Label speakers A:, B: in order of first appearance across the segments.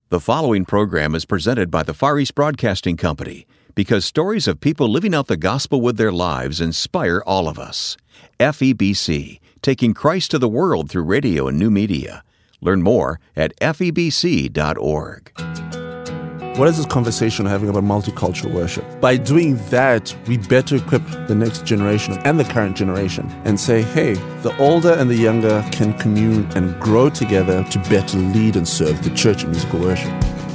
A: The following program is presented by the Far East Broadcasting Company because stories of people living out the gospel with their lives inspire all of us. FEBC, taking Christ to the world through radio and new media. Learn more at febc.org.
B: What is this conversation we're having about multicultural worship? By doing that, we better equip the next generation and the current generation and say, hey, the older and the younger can commune and grow together to better lead and serve the church in musical worship.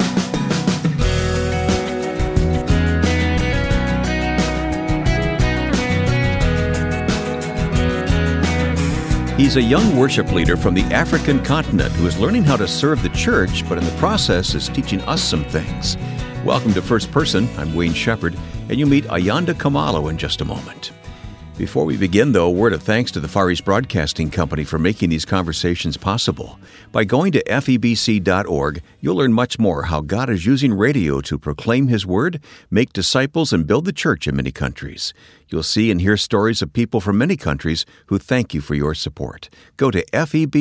A: He's a young worship leader from the African continent who is learning how to serve the church, but in the process is teaching us some things. Welcome to First Person. I'm Wayne Shepherd, and you'll meet Ayanda Khumalo in just a moment. Before we begin, though, a word of thanks to the Far East Broadcasting Company for making these conversations possible. By going to febc.org, you'll learn much more how God is using radio to proclaim His Word, make disciples, and build the church in many countries. You'll see and hear stories of people from many countries who thank you for your support. Go to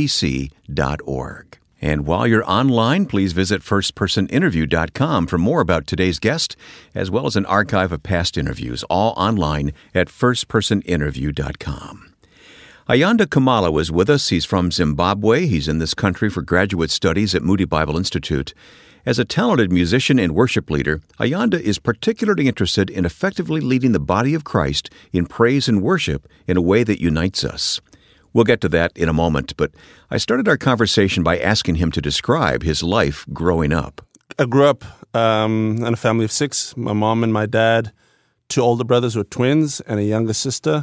A: febc.org. And while you're online, please visit firstpersoninterview.com for more about today's guest, as well as an archive of past interviews, all online at firstpersoninterview.com. Ayanda Khumalo is with us. He's from Zimbabwe. He's in this country for graduate studies at Moody Bible Institute. As a talented musician and worship leader, Ayanda is particularly interested in effectively leading the body of Christ in praise and worship in a way that unites us. We'll get to that in a moment, but I started our conversation by asking him to describe his life growing up.
B: I grew up in a family of six, my mom and my dad, two older brothers who are twins, and a younger sister.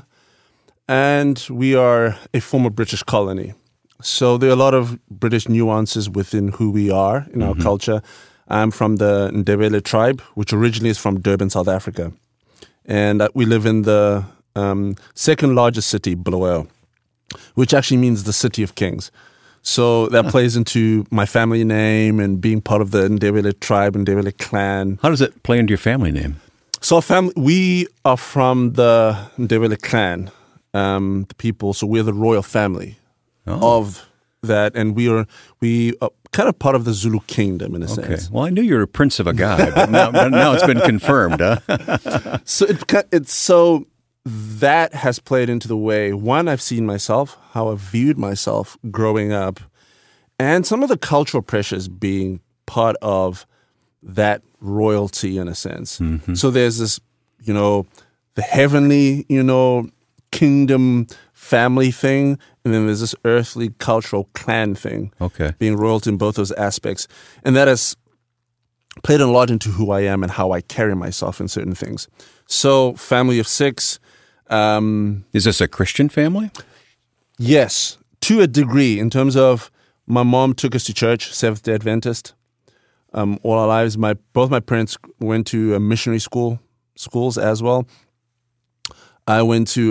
B: And we are a former British colony. So there are a lot of British nuances within who we are in our culture. I'm from the Ndebele tribe, which originally is from Durban, South Africa. And we live in the second largest city, Bulawayo, which actually means the City of Kings. So that plays into my family name and being part of the Ndebele tribe, Ndebele clan.
A: How does it play into your family name?
B: So we are from the Ndebele clan, the people. So we're the royal family of that, and we are kind of part of the Zulu kingdom in a sense.
A: Well, I knew you were a prince of a guy, but now it's been confirmed, huh?
B: So that has played into the way, one, I've seen myself, how I've viewed myself growing up, and some of the cultural pressures being part of that royalty in a sense. Mm-hmm. So there's this, the heavenly, kingdom family thing, and then there's this earthly cultural clan thing. Okay. Being royalty in both those aspects. And that has played a lot into who I am and how I carry myself in certain things. So, family of six.
A: Is this a Christian family?
B: Yes, to a degree. In terms of my mom took us to church, Seventh-day Adventist. All our lives, both my parents went to a missionary schools as well. I went to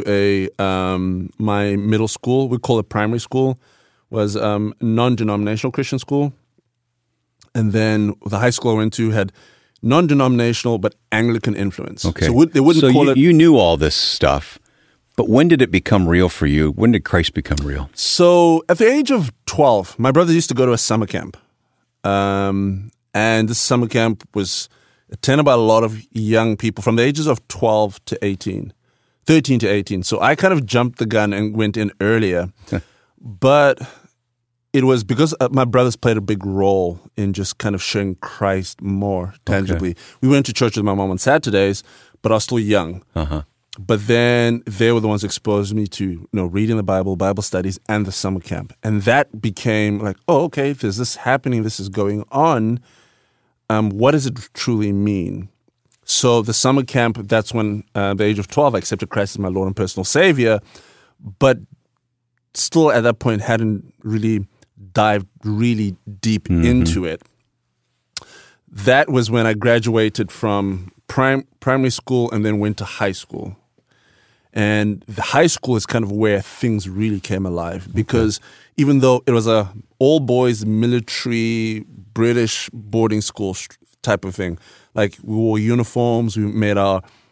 B: my middle school, we call it primary school, was non-denominational Christian school. And then the high school I went to had non-denominational but Anglican influence.
A: Okay.
B: So they wouldn't call it...
A: you knew all this stuff, but when did it become real for you? When did Christ become real?
B: So at the age of 12, my brother used to go to a summer camp. And this summer camp was attended by a lot of young people from the ages of 12 to 18. 13 to 18. So I kind of jumped the gun and went in earlier. But it was because my brothers played a big role in just kind of showing Christ more tangibly. Okay. We went to church with my mom on Saturdays, but I was still young. Uh-huh. But then they were the ones who exposed me to reading the Bible, Bible studies, and the summer camp. And that became like, oh, okay, if there's this happening, this is going on, what does it truly mean? So the summer camp, that's when, at the age of 12, I accepted Christ as my Lord and personal Savior, but still at that point hadn't really dived really deep into it. That was when I graduated from primary school and then went to high school. And the high school is kind of where things really came alive because even though it was a all-boys military British boarding school type of thing, like we wore uniforms, we made our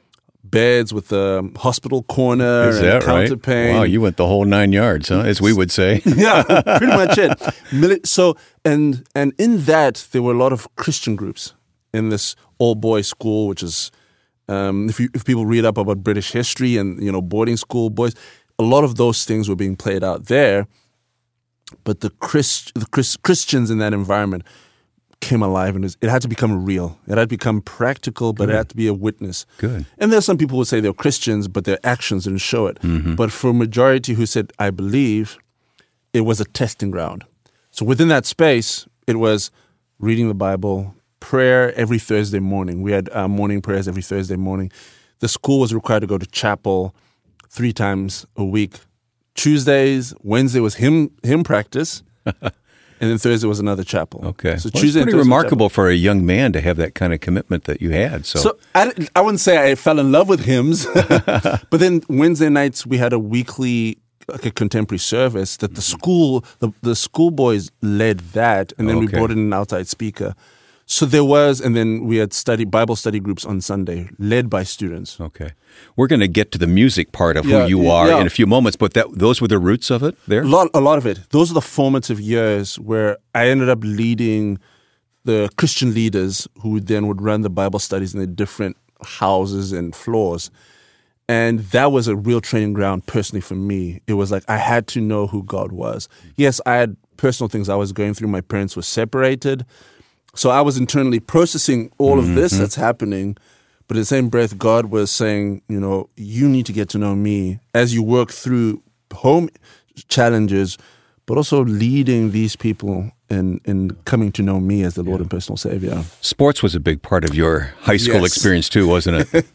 B: beds with a hospital corner
A: Is
B: and
A: that
B: counter
A: right?
B: pain.
A: Wow, you went the whole 9 yards, huh? As we would say.
B: Yeah, pretty much it. So, and in that, there were a lot of Christian groups in this all-boys school, which is, if people read up about British history and, boarding school boys, a lot of those things were being played out there. But the Christians in that environment came alive, and it had to become real. It had to become practical, but it had to be a witness.
A: Good.
B: And there's some people who say they're Christians, but their actions didn't show it.
A: Mm-hmm.
B: But for a majority who said, I believe, it was a testing ground. So within that space, it was reading the Bible, prayer every Thursday morning. We had morning prayers every Thursday morning. The school was required to go to chapel 3 times a week. Tuesdays, Wednesday was hymn practice, and then Thursday was another chapel.
A: Okay.
B: So
A: Well,
B: Tuesday
A: it's
B: and
A: pretty
B: Thursday
A: remarkable for a young man to have that kind of commitment that you had.
B: So I wouldn't say I fell in love with hymns, but then Wednesday nights we had a weekly a contemporary service that the school boys led that, and then we brought in an outside speaker. So there was, and then we had Bible study groups on Sunday, led by students.
A: Okay. We're going to get to the music part of who you are in a few moments, but those were the roots of it there?
B: A lot of it. Those are the formative years where I ended up leading the Christian leaders who then would run the Bible studies in the different houses and floors. And that was a real training ground personally for me. It was like I had to know who God was. Yes, I had personal things I was going through. My parents were separated. So I was internally processing all of this that's happening. But in the same breath, God was saying, you need to get to know me as you work through home challenges, but also leading these people in coming to know me as the Lord and personal Savior.
A: Sports was a big part of your high school experience too, wasn't it?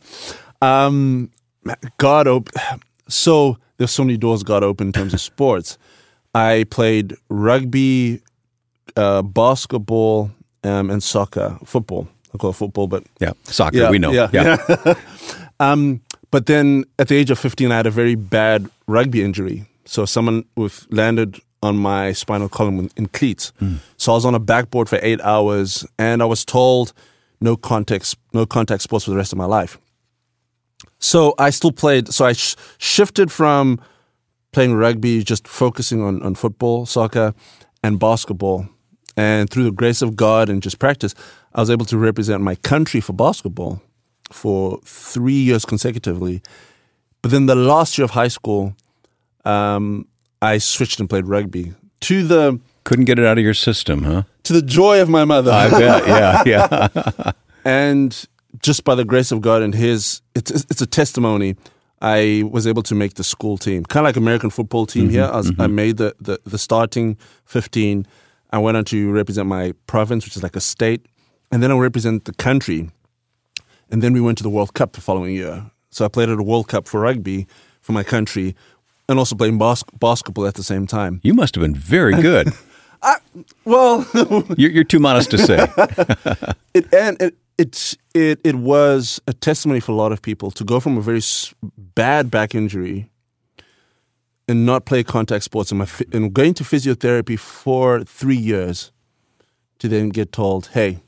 B: So there's so many doors God opened in terms of sports. I played rugby, basketball, and soccer, football. I call it football, but
A: soccer. We know.
B: But then at the age of 15, I had a very bad rugby injury. So someone landed on my spinal column in cleats. So I was on a backboard for 8 hours, and I was told no contact sports for the rest of my life. So I still played. So I shifted from playing rugby, just focusing on football, soccer, and basketball. And through the grace of God and just practice, I was able to represent my country for basketball for 3 years consecutively. But then the last year of high school, I switched and played rugby
A: Couldn't get it out of your system, huh?
B: To the joy of my mother.
A: I bet, yeah.
B: And just by the grace of God and it's a testimony, I was able to make the school team, kind of like American football team here. I made the starting 15. I went on to represent my province, which is like a state, and then I represent the country. And then we went to the World Cup the following year. So I played at a World Cup for rugby for my country and also playing basketball at the same time.
A: You must have been very good. You're too modest to say.
B: It was a testimony for a lot of people to go from a very bad back injury and not play contact sports and going to physiotherapy for 3 years to then get told, hey,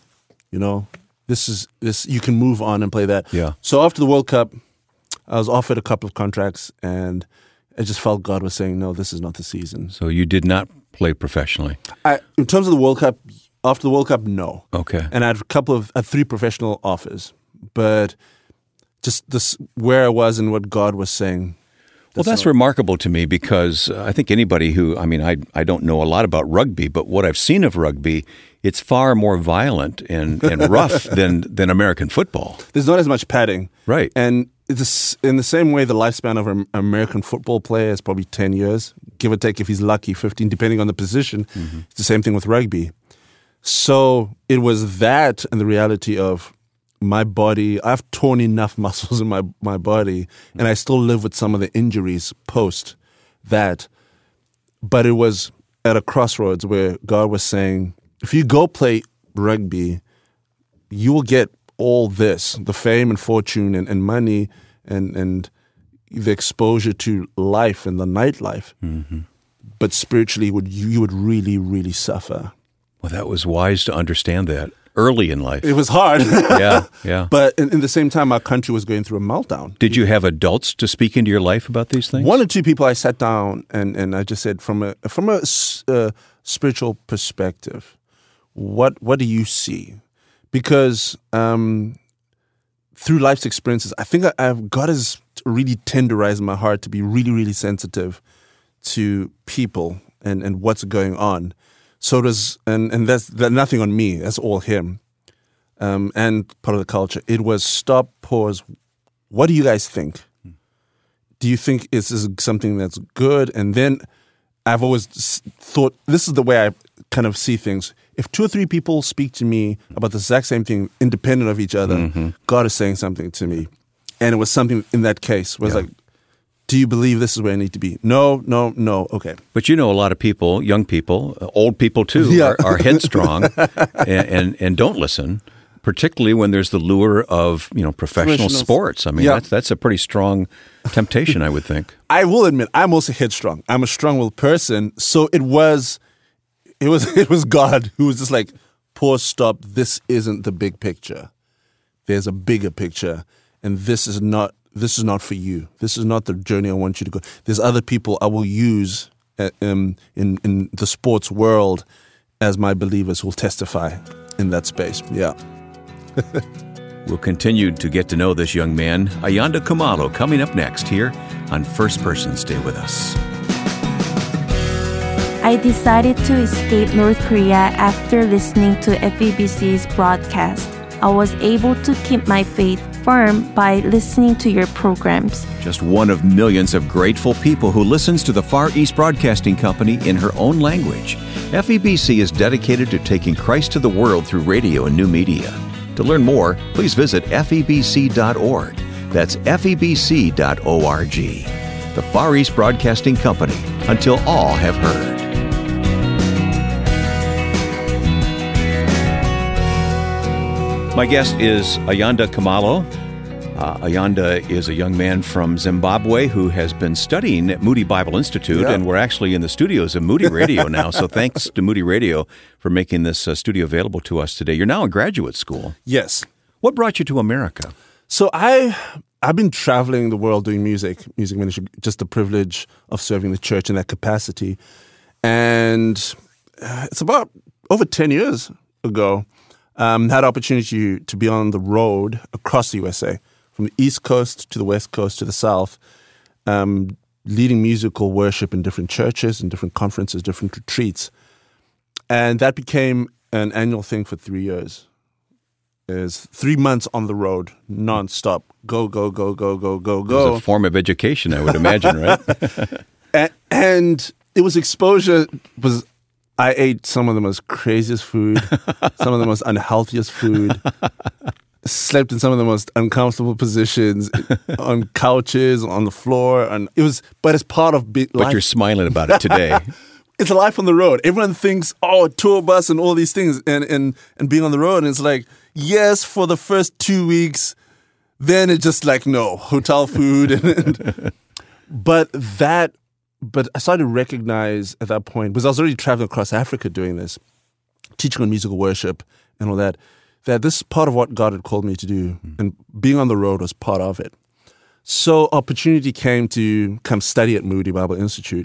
B: this you can move on and play that.
A: Yeah. So
B: after the World Cup, I was offered a couple of contracts, and I just felt God was saying, no, this is not the season.
A: So you did not play professionally?
B: In terms of the World Cup, after the World Cup, no.
A: Okay.
B: And I had 3 professional offers, but just this where I was and what God was saying.
A: That's remarkable to me because I think anybody I don't know a lot about rugby, but what I've seen of rugby, it's far more violent and rough than American football.
B: There's not as much padding.
A: Right.
B: And it's in the same way the lifespan of an American football player is probably 10 years, give or take if he's lucky, 15, depending on the position. It's the same thing with rugby. So it was that and the reality of my body. I've torn enough muscles in my body, and I still live with some of the injuries post that. But it was at a crossroads where God was saying, if you go play rugby, you will get all this, the fame and fortune and money and the exposure to life and the nightlife. But spiritually, you would really, really suffer.
A: Well, that was wise to understand that. Early in life.
B: It was hard.
A: Yeah.
B: But in the same time, our country was going through a meltdown.
A: Did you have adults to speak into your life about these things?
B: One or two people I sat down and I just said, from a spiritual perspective, what do you see? Because through life's experiences, I think God has really tenderized my heart to be really, really sensitive to people and what's going on. So does and that's nothing on me. That's all Him, and part of the culture. It was stop, pause. What do you guys think? Do you think this is something that's good? And then I've always thought this is the way I kind of see things. If 2 or 3 people speak to me about the exact same thing, independent of each other, God is saying something to me, and it was something in that case where it's like, do you believe this is where I need to be? No. Okay.
A: But a lot of people, young people, old people too, are headstrong and don't listen, particularly when there's the lure of professional sports. I mean, that's a pretty strong temptation, I would think.
B: I will admit, I'm also headstrong. I'm a strong-willed person, so it was God who was just like, pause, stop. This isn't the big picture. There's a bigger picture, and this is not for you. This is not the journey I want you to go. There's other people I will use in the sports world as my believers who will testify in that space. Yeah.
A: We'll continue to get to know this young man, Ayanda Khumalo, coming up next here on First Person. Stay with us.
C: I decided to escape North Korea after listening to FEBC's broadcast. I was able to keep my faith firm by listening to your programs.
A: Just one of millions of grateful people who listens to the Far East Broadcasting Company in her own language. FEBC is dedicated to taking Christ to the world through radio and new media. To learn more, please visit febc.org. That's febc.org. The Far East Broadcasting Company, until all have heard. My guest is Ayanda Khumalo. Ayanda is a young man from Zimbabwe who has been studying at Moody Bible Institute, and we're actually in the studios of Moody Radio now, so thanks to Moody Radio for making this studio available to us today. You're now in graduate school.
B: Yes.
A: What brought you to America?
B: So I've been traveling the world doing music ministry, just the privilege of serving the church in that capacity. And it's about over 10 years ago, had opportunity to be on the road across the USA, from the East Coast to the West Coast to the South, leading musical worship in different churches, in different conferences, different retreats. And that became an annual thing for 3 years. Is 3 months on the road, nonstop. Go.
A: It was a form of education, I would imagine, right?
B: and it was exposure. I ate some of the most craziest food, some of the most unhealthiest food, slept in some of the most uncomfortable positions, on couches, on the floor, but it's part of life.
A: But you're smiling about it today.
B: It's a life on the road. Everyone thinks, tour bus and all these things, and being on the road, and it's like, yes, for the first 2 weeks, then it's just like, no, hotel food. But I started to recognize at that point, because I was already traveling across Africa doing this, teaching on musical worship and all that this is part of what God had called me to do, and being on the road was part of it. So opportunity came to come study at Moody Bible Institute.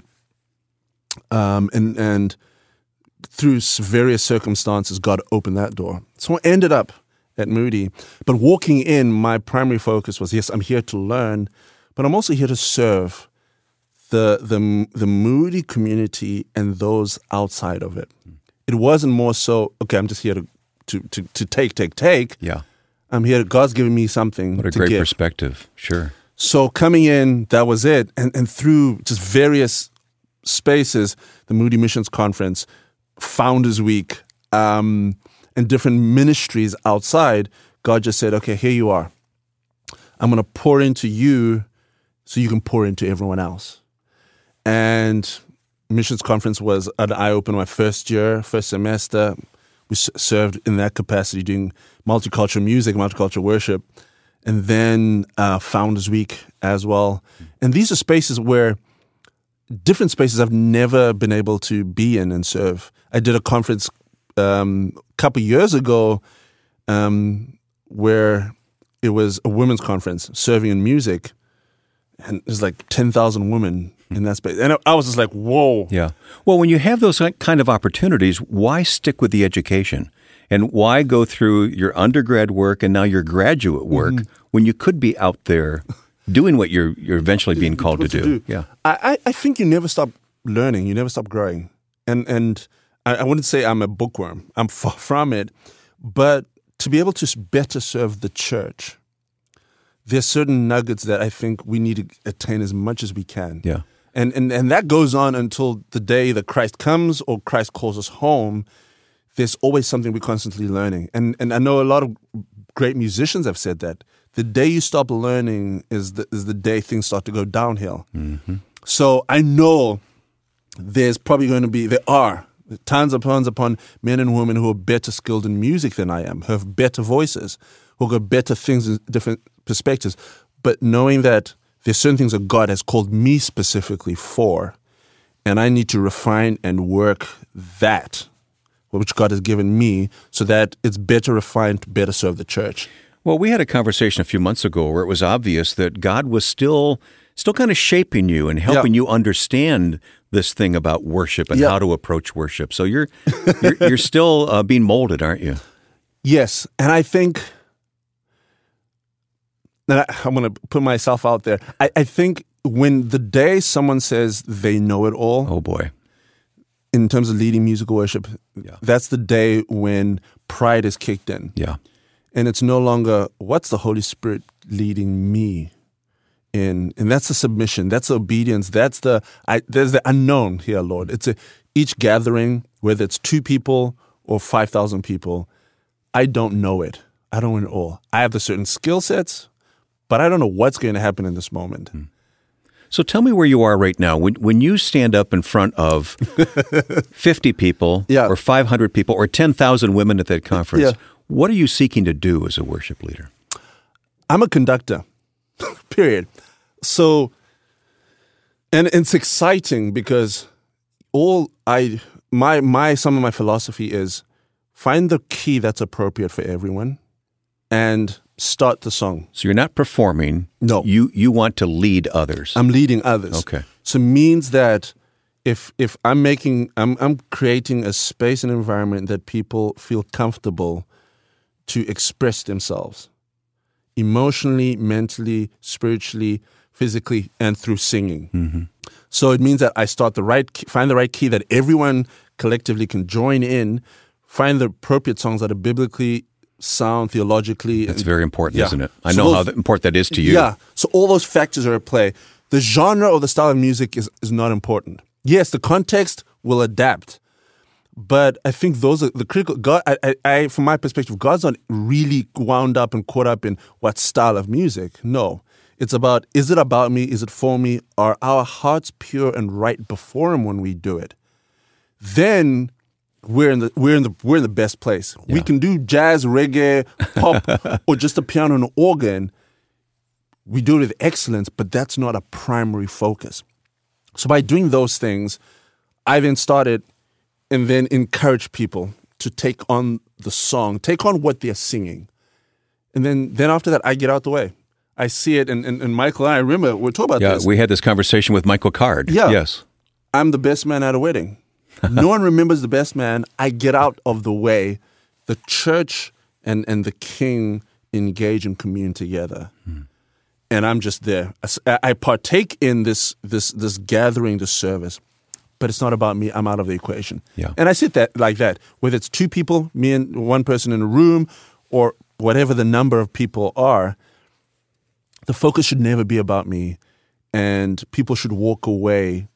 B: And through various circumstances, God opened that door. So I ended up at Moody. But walking in, my primary focus was, yes, I'm here to learn, but I'm also here to serve the Moody community and those outside of it. It wasn't more so, okay, I'm just here to take.
A: Yeah.
B: I'm here, God's giving me something to give.
A: What a great perspective, sure.
B: So coming in, that was it. And through just various spaces, the Moody Missions Conference, Founders Week, and different ministries outside, God just said, okay, here you are. I'm going to pour into you so you can pour into everyone else. And Missions Conference was an eye-opener my first semester. We served in that capacity doing multicultural music, multicultural worship, and then Founders Week as well. And these are spaces where different spaces I've never been able to be in and serve. I did a conference couple years ago where it was a women's conference, serving in music, and there's like 10,000 women in that space. And I was just like, whoa.
A: Yeah. Well, when you have those kind of opportunities, why stick with the education? And why go through your undergrad work and now your graduate work when you could be out there doing what you're eventually being called to do? Yeah.
B: I think you never stop learning. You never stop growing. And I wouldn't say I'm a bookworm. I'm far from it. But to be able to better serve the church, there's certain nuggets that I think we need to attain as much as we can.
A: Yeah.
B: And that goes on until the day that Christ comes or Christ calls us home. There's always something we're constantly learning. And I know a lot of great musicians have said that. The day you stop learning is the day things start to go downhill. Mm-hmm. So I know there are tons upon men and women who are better skilled in music than I am, who have better voices, who got better things in different perspectives. But knowing that there's certain things that God has called me specifically for, and I need to refine and work that, which God has given me, so that it's better refined to better serve the church.
A: Well, we had a conversation a few months ago where it was obvious that God was still kind of shaping you and helping you understand this thing about worship and how to approach worship. So you're still being molded, aren't you?
B: Yes, and I think, and I'm going to put myself out there, I think when the day someone says they know it all,
A: oh boy,
B: in terms of leading musical worship, that's the day when pride is kicked in.
A: Yeah.
B: And it's no longer, what's the Holy Spirit leading me in? And that's the submission, that's the obedience, there's the unknown here, Lord. It's each gathering, whether it's 2 people or 5,000 people, I don't know it. I don't know it all. I have the certain skill sets, but I don't know what's going to happen in this moment.
A: So tell me where you are right now. When you stand up in front of 50 people or 500 people or 10,000 women at that conference, what are you seeking to do as a worship leader?
B: I'm a conductor, period. So, and it's exciting because some of my philosophy is find the key that's appropriate for everyone and start the song.
A: So you're not performing.
B: No.
A: You want to lead others.
B: I'm leading others.
A: Okay.
B: So it means that if I'm creating a space and environment that people feel comfortable to express themselves emotionally, mentally, spiritually, physically, and through singing. Mm-hmm. So it means that I find the right key that everyone collectively can join in, find the appropriate songs that are biblically sound, theologically.
A: That's very important, isn't it? I know how important that is to you.
B: Yeah. So all those factors are at play. The genre or the style of music is not important. Yes, the context will adapt. But I think those are the critical. God, I, from my perspective, God's not really wound up and caught up in what style of music. No, it's about, is it about me? Is it for me? Are our hearts pure and right before Him when we do it? Then we're in the best place. Yeah. We can do jazz, reggae, pop, or just a piano and an organ. We do it with excellence, but that's not a primary focus. So by doing those things, I then started and then encourage people to take on the song, take on what they're singing. And then after that, I get out the way. I see it, and Michael and I remember, we're talking about this.
A: Yeah, we had this conversation with Michael Card.
B: Yeah.
A: Yes.
B: I'm the best man at a wedding. No one remembers the best man. I get out of the way. The church and the king engage and commune together. And I'm just there. I partake in this gathering, this service. But it's not about me. I'm out of the equation.
A: Yeah.
B: And I sit that like that. Whether it's 2 people, me and one person in a room, or whatever the number of people are, the focus should never be about me. And people should walk away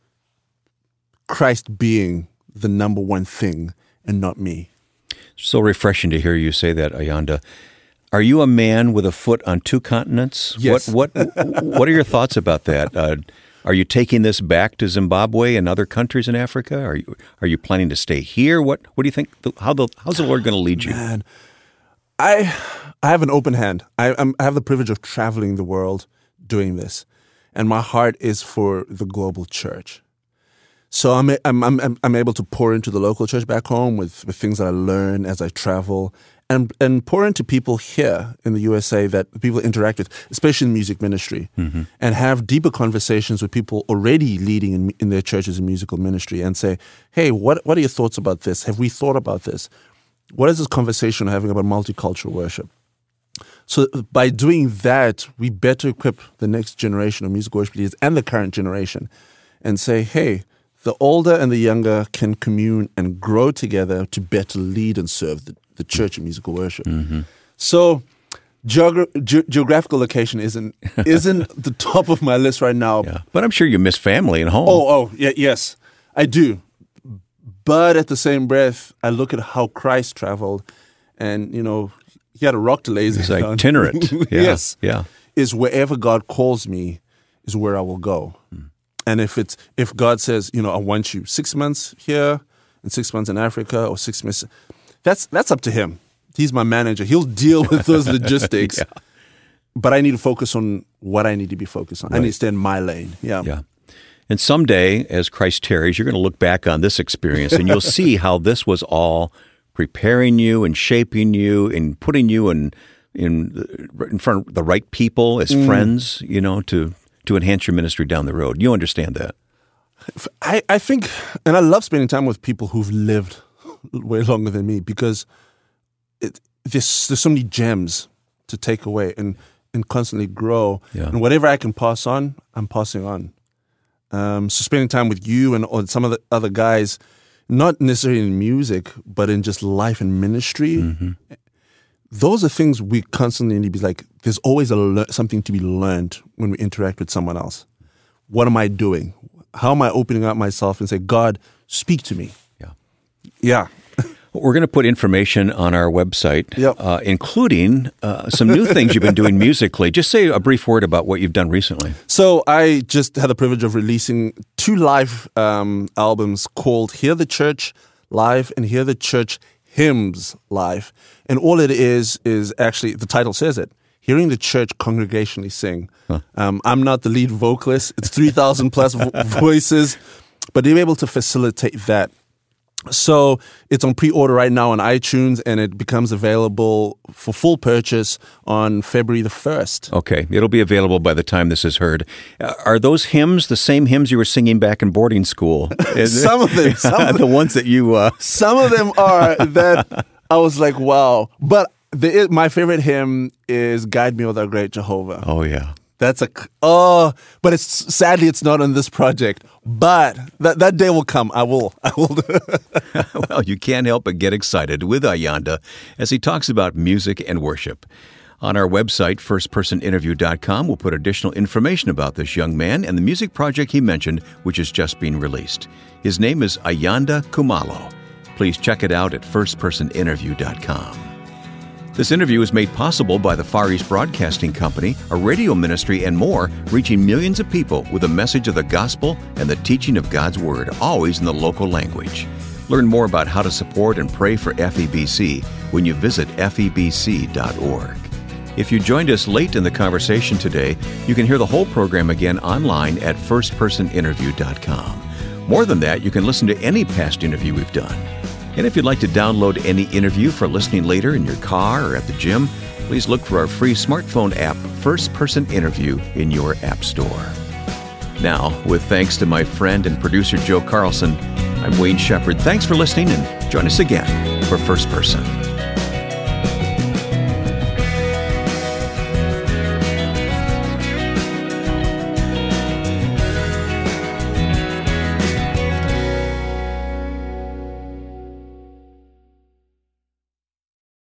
B: Christ being the number one thing and not me.
A: So refreshing to hear you say that, Ayanda. Are you a man with a foot on 2 continents?
B: Yes.
A: What are your thoughts about that? Are you taking this back to Zimbabwe and other countries in Africa? Are you planning to stay here? What do you think? How's the Lord going to lead you?
B: Man, I have an open hand. I have the privilege of traveling the world doing this, and my heart is for the global church. So I'm able to pour into the local church back home with things that I learn as I travel, and pour into people here in the USA that people interact with, especially in music ministry, and have deeper conversations with people already leading in their churches in musical ministry, and say, hey, what are your thoughts about this? Have we thought about this? What is this conversation we're having about multicultural worship? So by doing that, we better equip the next generation of musical worship leaders and the current generation, and say, hey, the older and the younger can commune and grow together to better lead and serve the church in musical worship. So geographical location isn't the top of my list right now.
A: Yeah. But I'm sure you miss family and home.
B: Yes, I do. But at the same breath, I look at how Christ traveled, and he had a rock to lay his
A: He's
B: head on.
A: itinerant. Yeah.
B: Yes.
A: Yeah.
B: Is wherever God calls me is where I will go. And if God says, I want you 6 months here and 6 months in Africa, or 6 months, that's up to him. He's my manager. He'll deal with those logistics.
A: Yeah.
B: But I need to focus on what I need to be focused on.
A: Right.
B: I need to stay in my lane.
A: Yeah. And someday, as Christ tarries, you're going to look back on this experience and you'll see how this was all preparing you and shaping you and putting you in front of the right people as friends, to enhance your ministry down the road. You understand that?
B: I think, and I love spending time with people who've lived way longer than me, because there's so many gems to take away and constantly grow.
A: Yeah.
B: And whatever I can pass on, I'm passing on. So spending time with you and some of the other guys, not necessarily in music, but in just life and ministry, those are things we constantly need to be like, there's always something to be learned when we interact with someone else. What am I doing? How am I opening up myself and say, God, speak to me? Yeah.
A: We're going to put information on our website, including some new things you've been doing musically. Just say a brief word about what you've done recently.
B: So I just had the privilege of releasing 2 live albums called Hear the Church Live and Hear the Church Hymns Live. And all it is actually, the title says it, hearing the church congregationally sing. I'm not the lead vocalist. It's 3,000 plus voices, but they're able to facilitate that. So it's on pre-order right now on iTunes, and it becomes available for full purchase on February the 1st.
A: Okay. It'll be available by the time this is heard. Are those hymns the same hymns you were singing back in boarding school?
B: Some of them.
A: The ones that you...
B: Some of them are that I was like, wow. But my favorite hymn is Guide Me, O Thou Great Jehovah.
A: Oh, yeah.
B: That's but sadly it's not on this project. But that day will come. I will.
A: Well, you can't help but get excited with Ayanda as he talks about music and worship. On our website, firstpersoninterview.com, we'll put additional information about this young man and the music project he mentioned, which is just being released. His name is Ayanda Khumalo. Please check it out at firstpersoninterview.com. This interview is made possible by the Far East Broadcasting Company, a radio ministry, and more, reaching millions of people with a message of the gospel and the teaching of God's Word, always in the local language. Learn more about how to support and pray for FEBC when you visit febc.org. If you joined us late in the conversation today, you can hear the whole program again online at firstpersoninterview.com. More than that, you can listen to any past interview we've done. And if you'd like to download any interview for listening later in your car or at the gym, please look for our free smartphone app, First Person Interview, in your app store. Now, with thanks to my friend and producer Joe Carlson, I'm Wayne Shepherd. Thanks for listening, and join us again for First Person.